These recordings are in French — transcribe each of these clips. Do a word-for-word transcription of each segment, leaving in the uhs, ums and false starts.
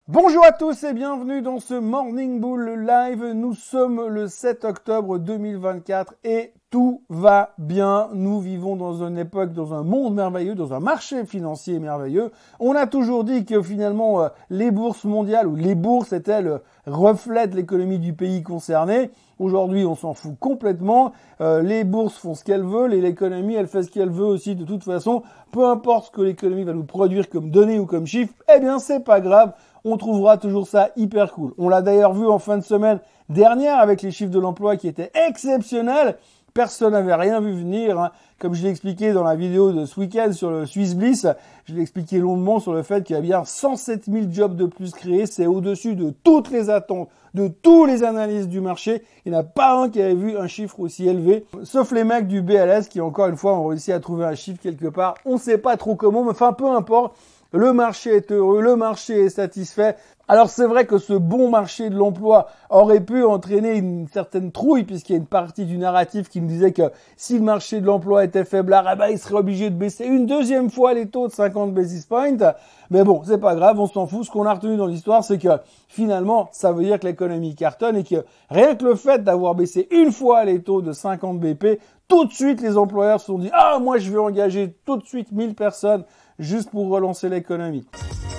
Bonjour à tous et bienvenue dans ce Morning Bull Live. Nous sommes le sept octobre deux mille vingt-quatre et tout va bien. Nous vivons dans une époque, dans un monde merveilleux, dans un marché financier merveilleux. On a toujours dit que finalement euh, les bourses mondiales ou les bourses étaient le reflet de l'économie du pays concerné. Aujourd'hui, on s'en fout complètement. Euh, les bourses font ce qu'elles veulent et l'économie, elle fait ce qu'elle veut aussi de toute façon. Peu importe ce que l'économie va nous produire comme données ou comme chiffres, eh bien, c'est pas grave. On trouvera toujours ça hyper cool. On l'a d'ailleurs vu en fin de semaine dernière avec les chiffres de l'emploi qui étaient exceptionnels. Personne n'avait rien vu venir, hein. Comme je l'ai expliqué dans la vidéo de ce week-end sur le Swiss Bliss, je l'ai expliqué longuement sur le fait qu'il y a bien cent sept mille jobs de plus créés. C'est au-dessus de toutes les attentes, de tous les analystes du marché. Il n'y en a pas un qui avait vu un chiffre aussi élevé, sauf les mecs du B L S qui, encore une fois, ont réussi à trouver un chiffre quelque part. On ne sait pas trop comment, mais enfin, peu importe. Le marché est heureux, le marché est satisfait. Alors c'est vrai que ce bon marché de l'emploi aurait pu entraîner une certaine trouille puisqu'il y a une partie du narratif qui nous disait que si le marché de l'emploi était faiblard, eh ben, il serait obligé de baisser une deuxième fois les taux de cinquante basis points. Mais bon, c'est pas grave, on s'en fout. Ce qu'on a retenu dans l'histoire, c'est que finalement, ça veut dire que l'économie cartonne et que rien que le fait d'avoir baissé une fois les taux de cinquante B P, tout de suite les employeurs se sont dit « Ah, moi je vais engager tout de suite mille personnes juste pour relancer l'économie ».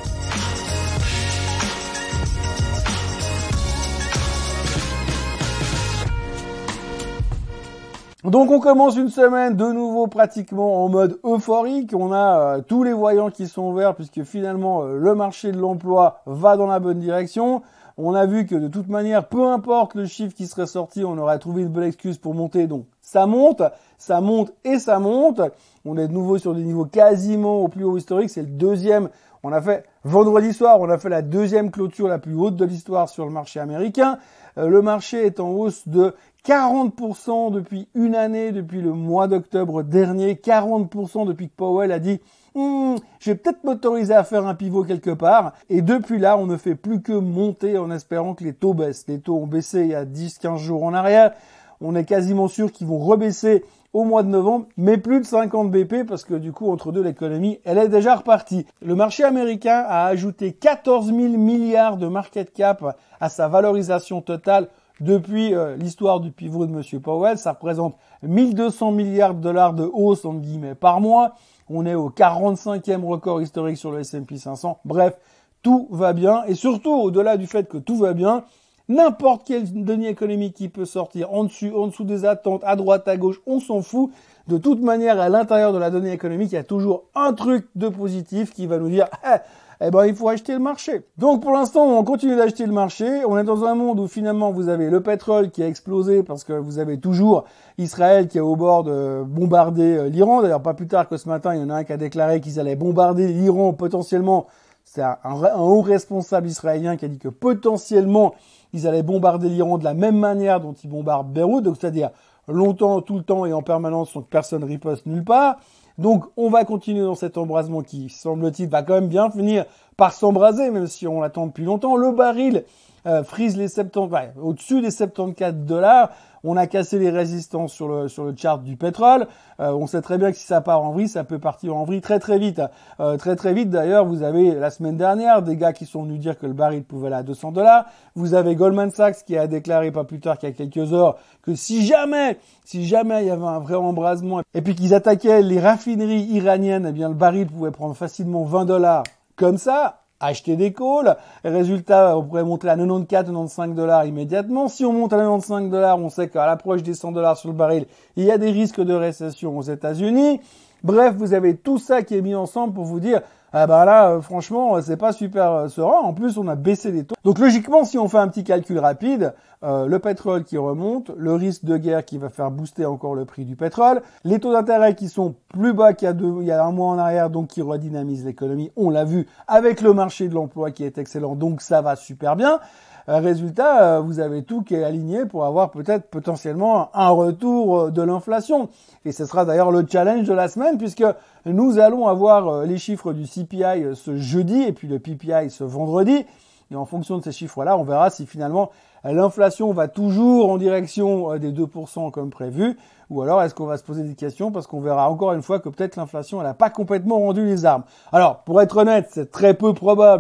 Donc on commence une semaine de nouveau pratiquement en mode euphorique. On a euh, tous les voyants qui sont verts puisque finalement euh, le marché de l'emploi va dans la bonne direction. On a vu que de toute manière, peu importe le chiffre qui serait sorti, on aurait trouvé une bonne excuse pour monter. Donc ça monte, ça monte et ça monte. On est de nouveau sur des niveaux quasiment au plus haut historique. C'est le deuxième. On a fait vendredi soir, on a fait la deuxième clôture la plus haute de l'histoire sur le marché américain. Euh, le marché est en hausse de quarante pour cent depuis une année, depuis le mois d'octobre dernier. quarante pour cent depuis que Powell a dit hm, « je vais peut-être m'autoriser à faire un pivot quelque part ». Et depuis là, on ne fait plus que monter en espérant que les taux baissent. Les taux ont baissé il y a dix quinze jours en arrière. On est quasiment sûr qu'ils vont rebaisser au mois de novembre, mais plus de cinquante B P parce que du coup, entre deux, l'économie, elle est déjà repartie. Le marché américain a ajouté quatorze mille milliards de market cap à sa valorisation totale depuis euh, l'histoire du pivot de M. Powell. Ça représente mille deux cents milliards de dollars de hausse, entre guillemets, par mois. On est au quarante-cinquième record historique sur le S and P cinq cents. Bref, tout va bien. Et surtout, au-delà du fait que tout va bien, n'importe quelle donnée économique qui peut sortir en dessus, en dessous des attentes, à droite, à gauche, on s'en fout. De toute manière, à l'intérieur de la donnée économique, il y a toujours un truc de positif qui va nous dire eh, eh ben, il faut acheter le marché. Donc, pour l'instant, on continue d'acheter le marché. On est dans un monde où finalement, vous avez le pétrole qui a explosé parce que vous avez toujours Israël qui est au bord de bombarder l'Iran. D'ailleurs, pas plus tard que ce matin, il y en a un qui a déclaré qu'ils allaient bombarder l'Iran potentiellement. C'est un, un, un haut responsable israélien qui a dit que potentiellement, ils allaient bombarder l'Iran de la même manière dont ils bombardent Beyrouth, donc c'est-à-dire longtemps, tout le temps et en permanence, sans que personne riposte nulle part. Donc, on va continuer dans cet embrasement qui, semble-t-il, va quand même bien finir par s'embraser, même si on l'attend depuis longtemps. Le baril euh, frise les soixante-dix, ouais, au-dessus des soixante-quatorze dollars. On a cassé les résistances sur le sur le chart du pétrole. Euh, on sait très bien que si ça part en vrille, ça peut partir en vrille très très vite. Euh, très très vite d'ailleurs, vous avez la semaine dernière des gars qui sont venus dire que le baril pouvait aller à deux cents dollars. Vous avez Goldman Sachs qui a déclaré pas plus tard qu'il y a quelques heures que si jamais, si jamais il y avait un vrai embrasement et puis qu'ils attaquaient les raffineries iraniennes, eh bien le baril pouvait prendre facilement vingt dollars comme ça. Acheter des calls. Résultat, on pourrait monter à quatre-vingt-quatorze, quatre-vingt-quinze dollars immédiatement. Si on monte à quatre-vingt-quinze dollars, on sait qu'à l'approche des cent dollars sur le baril, il y a des risques de récession aux États-Unis. Bref, vous avez tout ça qui est mis ensemble pour vous dire, ah ben là, euh, franchement, c'est pas super euh, serein. En plus, on a baissé les taux. Donc logiquement, si on fait un petit calcul rapide, euh, le pétrole qui remonte, le risque de guerre qui va faire booster encore le prix du pétrole, les taux d'intérêt qui sont plus bas qu'il y a deux, il y a un mois en arrière, donc qui redynamisent l'économie. On l'a vu avec le marché de l'emploi qui est excellent, donc ça va super bien. Euh, résultat, euh, vous avez tout qui est aligné pour avoir peut-être potentiellement un retour euh, de l'inflation. Et ce sera d'ailleurs le challenge de la semaine puisque nous allons avoir euh, les chiffres du C P I euh, ce jeudi et puis le P P I ce vendredi. Et en fonction de ces chiffres-là, on verra si finalement l'inflation va toujours en direction euh, des deux pour cent comme prévu ou alors est-ce qu'on va se poser des questions parce qu'on verra encore une fois que peut-être l'inflation elle n'a pas complètement rendu les armes. Alors, pour être honnête, c'est très peu probable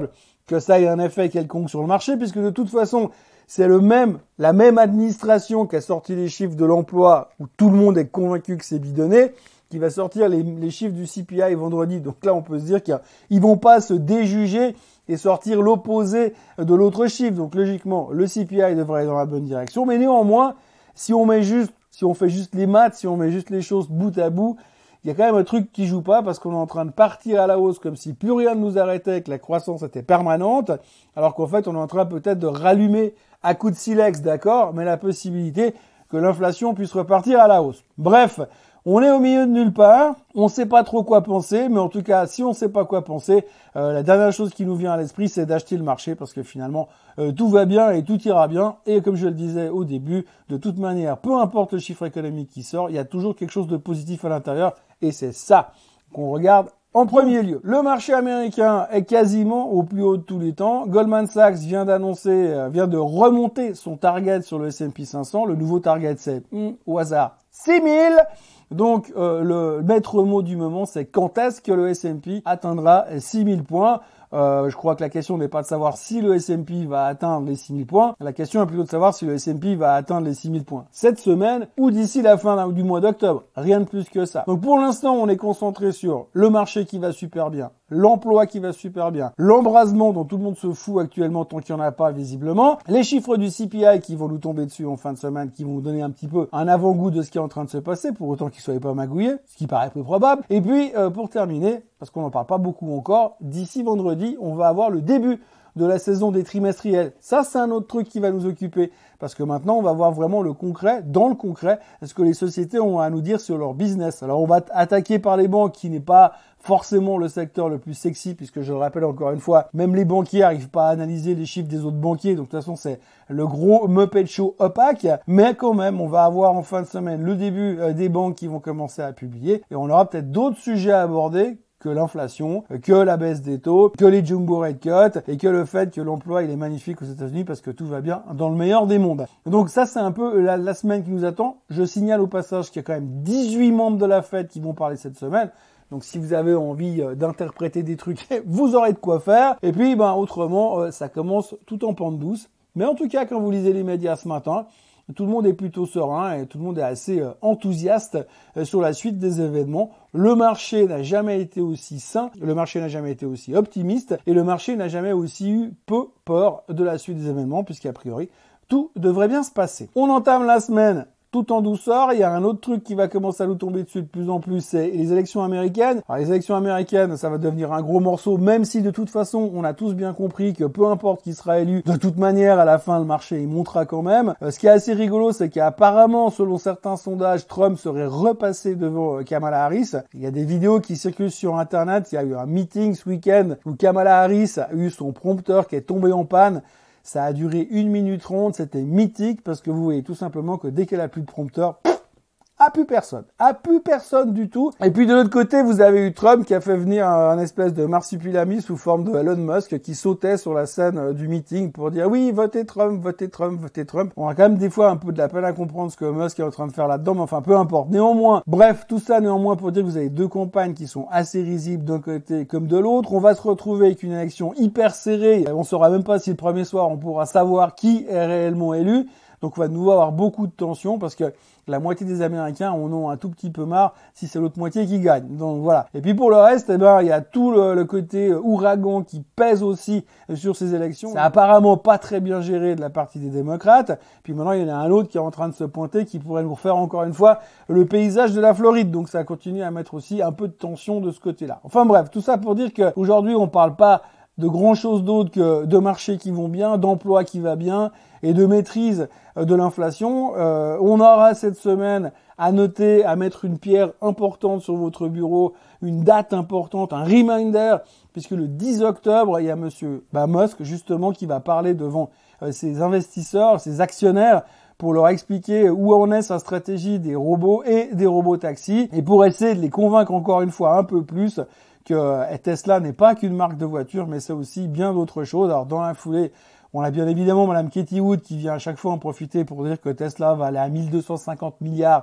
que ça ait un effet quelconque sur le marché, puisque de toute façon, c'est le même, la même administration qui a sorti les chiffres de l'emploi, où tout le monde est convaincu que c'est bidonné, qui va sortir les, les chiffres du C P I vendredi. Donc là, on peut se dire qu'ils vont pas se déjuger et sortir l'opposé de l'autre chiffre. Donc logiquement, le C P I devrait aller dans la bonne direction. Mais néanmoins, si on met juste, si on fait juste les maths, si on met juste les choses bout à bout, il y a quand même un truc qui joue pas parce qu'on est en train de partir à la hausse comme si plus rien ne nous arrêtait, que la croissance était permanente, alors qu'en fait, on est en train peut-être de rallumer à coup de silex, d'accord, mais la possibilité que l'inflation puisse repartir à la hausse. Bref, on est au milieu de nulle part, on sait pas trop quoi penser, mais en tout cas, si on sait pas quoi penser, euh, la dernière chose qui nous vient à l'esprit, c'est d'acheter le marché parce que finalement, euh, tout va bien et tout ira bien. Et comme je le disais au début, de toute manière, peu importe le chiffre économique qui sort, il y a toujours quelque chose de positif à l'intérieur et c'est ça qu'on regarde en premier lieu. Le marché américain est quasiment au plus haut de tous les temps. Goldman Sachs vient d'annoncer, euh, vient de remonter son target sur le S and P cinq cents. Le nouveau target, c'est hmm, au hasard six mille. Donc, euh, le maître mot du moment, c'est quand est-ce que le S and P atteindra six mille points. Euh, je crois que la question n'est pas de savoir si le S and P va atteindre les six mille points. La question est plutôt de savoir si le S and P va atteindre les six mille points cette semaine ou d'ici la fin du mois d'octobre. Rien de plus que ça. Donc, pour l'instant, on est concentré sur le marché qui va super bien, l'emploi qui va super bien, l'embrasement dont tout le monde se fout actuellement tant qu'il n'y en a pas visiblement, les chiffres du C P I qui vont nous tomber dessus en fin de semaine, qui vont nous donner un petit peu un avant-goût de ce qui est en train de se passer, pour autant qu'ils ne soient pas magouillés, ce qui paraît peu probable. Et puis, euh, pour terminer, parce qu'on n'en parle pas beaucoup encore, d'ici vendredi, on va avoir le début de la saison des trimestriels. Ça, c'est un autre truc qui va nous occuper. Parce que maintenant, on va voir vraiment le concret, dans le concret, ce que les sociétés ont à nous dire sur leur business. Alors, on va attaquer par les banques, qui n'est pas forcément le secteur le plus sexy, puisque je le rappelle encore une fois, même les banquiers n'arrivent pas à analyser les chiffres des autres banquiers. Donc, de toute façon, c'est le gros Muppet Show opaque. Mais quand même, on va avoir en fin de semaine le début des banques qui vont commencer à publier. Et on aura peut-être d'autres sujets à aborder, que l'inflation, que la baisse des taux, que les jumbo rate cuts et que le fait que l'emploi il est magnifique aux États-Unis parce que tout va bien dans le meilleur des mondes. Donc ça c'est un peu la, la semaine qui nous attend. Je signale au passage qu'il y a quand même dix-huit membres de la Fed qui vont parler cette semaine. Donc si vous avez envie d'interpréter des trucs, vous aurez de quoi faire. Et puis ben autrement, ça commence tout en pente douce. Mais en tout cas, quand vous lisez les médias ce matin, tout le monde est plutôt serein et tout le monde est assez euh, enthousiaste euh, sur la suite des événements. Le marché n'a jamais été aussi sain, le marché n'a jamais été aussi optimiste et le marché n'a jamais aussi eu peu peur de la suite des événements puisqu'a priori, tout devrait bien se passer. On entame la semaine tout en douceur. Il y a un autre truc qui va commencer à nous tomber dessus de plus en plus, c'est les élections américaines. Alors les élections américaines, ça va devenir un gros morceau, même si de toute façon, on a tous bien compris que peu importe qui sera élu, de toute manière, à la fin, le marché, il montera quand même. Euh, ce qui est assez rigolo, c'est qu'apparemment, selon certains sondages, Trump serait repassé devant euh, Kamala Harris. Il y a des vidéos qui circulent sur Internet. Il y a eu un meeting ce week-end où Kamala Harris a eu son prompteur qui est tombé en panne. Ça a duré une minute trente, c'était mythique parce que vous voyez tout simplement que dès qu'elle a plus de prompteur, pff, a plus personne, a plus personne du tout. Et puis de l'autre côté, vous avez eu Trump qui a fait venir un, un espèce de marsupilami sous forme de Elon Musk qui sautait sur la scène euh, du meeting pour dire oui, votez Trump, votez Trump, votez Trump. On a quand même des fois un peu de la peine à comprendre ce que Musk est en train de faire là-dedans, mais enfin peu importe. Néanmoins, bref, tout ça néanmoins pour dire que vous avez deux campagnes qui sont assez risibles d'un côté comme de l'autre. On va se retrouver avec une élection hyper serrée. On saura même pas si le premier soir on pourra savoir qui est réellement élu. Donc on va de nouveau avoir beaucoup de tension parce que la moitié des Américains en ont un tout petit peu marre si c'est l'autre moitié qui gagne. Donc voilà. Et puis pour le reste, eh ben il y a tout le, le côté ouragan qui pèse aussi sur ces élections. C'est apparemment pas très bien géré de la partie des démocrates. Puis maintenant il y en a un autre qui est en train de se pointer qui pourrait nous refaire encore une fois le paysage de la Floride. Donc ça continue à mettre aussi un peu de tension de ce côté-là. Enfin bref, tout ça pour dire qu'aujourd'hui on parle pas de grand chose d'autre que de marchés qui vont bien, d'emplois qui va bien et de maîtrise de l'inflation. Euh, on aura cette semaine à noter, à mettre une pierre importante sur votre bureau, une date importante, un reminder, puisque le dix octobre, il y a monsieur bah, Musk justement qui va parler devant euh, ses investisseurs, ses actionnaires, pour leur expliquer où en est sa stratégie des robots et des robots taxis, et pour essayer de les convaincre encore une fois un peu plus que Tesla n'est pas qu'une marque de voiture, mais c'est aussi bien d'autres choses. Alors dans la foulée, on a bien évidemment Madame Katie Wood qui vient à chaque fois en profiter pour dire que Tesla va aller à mille deux cent cinquante milliards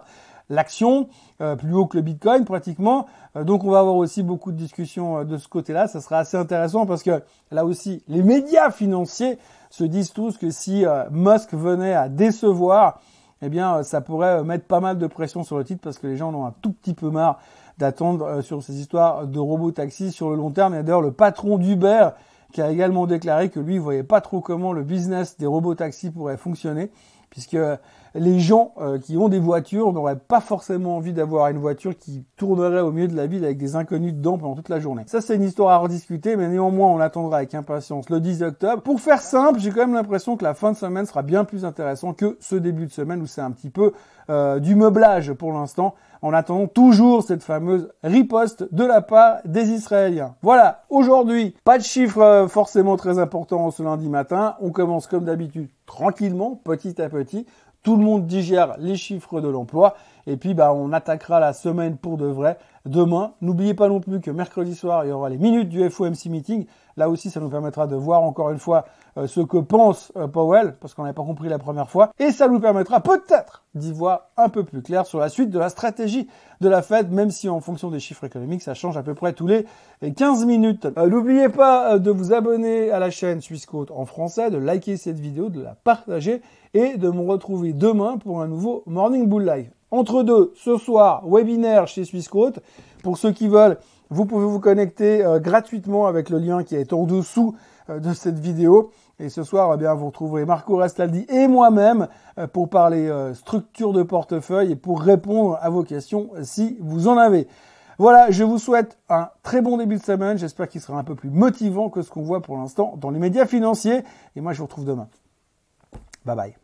l'action, euh, plus haut que le Bitcoin pratiquement. Euh, donc on va avoir aussi beaucoup de discussions euh, de ce côté-là. Ça sera assez intéressant parce que là aussi, les médias financiers se disent tous que si euh, Musk venait à décevoir, eh bien, euh, ça pourrait euh, mettre pas mal de pression sur le titre parce que les gens en ont un tout petit peu marre d'attendre euh, sur ces histoires de robotaxi sur le long terme. Et d'ailleurs, le patron d'Uber qui a également déclaré que lui, il voyait pas trop comment le business des robotaxis pourrait fonctionner, puisque les gens euh, qui ont des voitures n'auraient pas forcément envie d'avoir une voiture qui tournerait au milieu de la ville avec des inconnus dedans pendant toute la journée. Ça, c'est une histoire à rediscuter, mais néanmoins, on l'attendra avec impatience le dix octobre. Pour faire simple, j'ai quand même l'impression que la fin de semaine sera bien plus intéressante que ce début de semaine où c'est un petit peu euh, du meublage pour l'instant, en attendant toujours cette fameuse riposte de la part des Israéliens. Voilà, aujourd'hui, pas de chiffres euh, forcément très importants ce lundi matin. On commence comme d'habitude tranquillement, petit à petit. Tout le monde digère les chiffres de l'emploi. Et puis, bah, on attaquera la semaine pour de vrai demain. N'oubliez pas non plus que mercredi soir, il y aura les minutes du F O M C Meeting. Là aussi, ça nous permettra de voir encore une fois euh, ce que pense euh, Powell, parce qu'on n'avait pas compris la première fois. Et ça nous permettra peut-être d'y voir un peu plus clair sur la suite de la stratégie de la Fed, même si en fonction des chiffres économiques, ça change à peu près tous les quinze minutes. Euh, N'oubliez pas de vous abonner à la chaîne Swissquote en français, de liker cette vidéo, de la partager et de me retrouver demain pour un nouveau Morning Bull Live. Entre deux, ce soir, webinaire chez Swissquote. Pour ceux qui veulent, vous pouvez vous connecter euh, gratuitement avec le lien qui est en dessous euh, de cette vidéo. Et ce soir, eh bien, vous retrouverez Marco Rastaldi et moi-même euh, pour parler euh, structure de portefeuille et pour répondre à vos questions si vous en avez. Voilà, je vous souhaite un très bon début de semaine. J'espère qu'il sera un peu plus motivant que ce qu'on voit pour l'instant dans les médias financiers. Et moi, je vous retrouve demain. Bye bye.